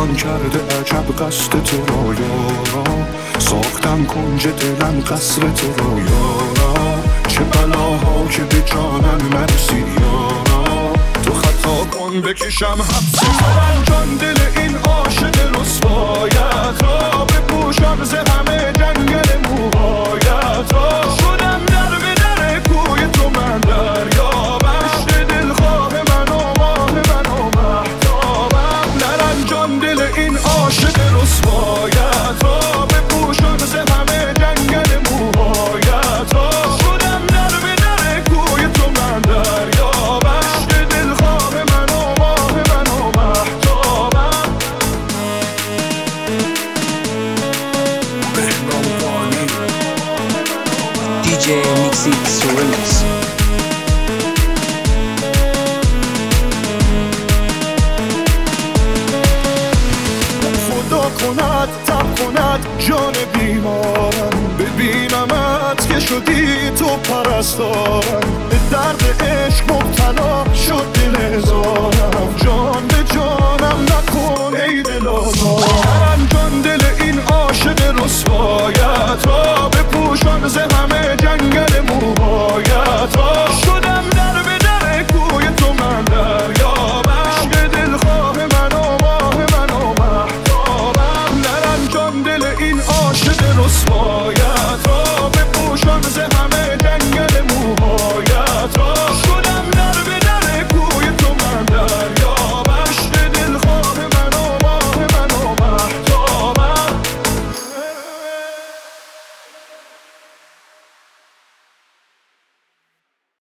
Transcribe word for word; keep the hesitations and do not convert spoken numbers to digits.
نگران کرده عجب قصد تو را یارا، ساختم کنج دلم قصر تو را یارا، چه بلاها که به جانم نرسی یارا، تو خطا کن بکشم حبس من جان دل این عاشق رسوایت را، بپوشم ز همه جنگل موهایت را، شدم در به در کوی تو من دریابم، عشق دلخواه من و ماه من و مهتابم، نرنجان دل این عاشق رسوایت را، بپوشم ز همه جنگل موهایت را، شدم در به در کوی تو من دریابم، عشق دلخواه من و ماه من و مهتابم. دی جی میکسی سورمکس. خدا کند تب کند جان بیمارم، ببینمت که شدی تو پرستارم، به درد عشق مبتلا